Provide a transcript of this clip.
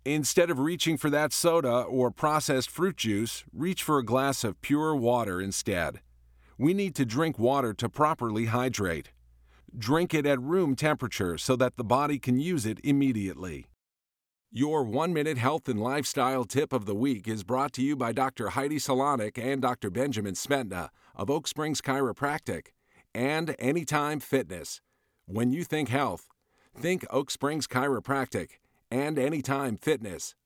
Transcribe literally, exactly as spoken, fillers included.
Instead of reaching for that soda or processed fruit juice, reach for a glass of pure water instead. We need to drink water to properly hydrate. Drink it at room temperature so that the body can use it immediately. Your one-minute health and lifestyle tip of the week is brought to you by Doctor Heidi Salonik and Doctor Benjamin Smetna of Oak Springs Chiropractic and Anytime Fitness. When you think health, think Oak Springs Chiropractic and Anytime Fitness.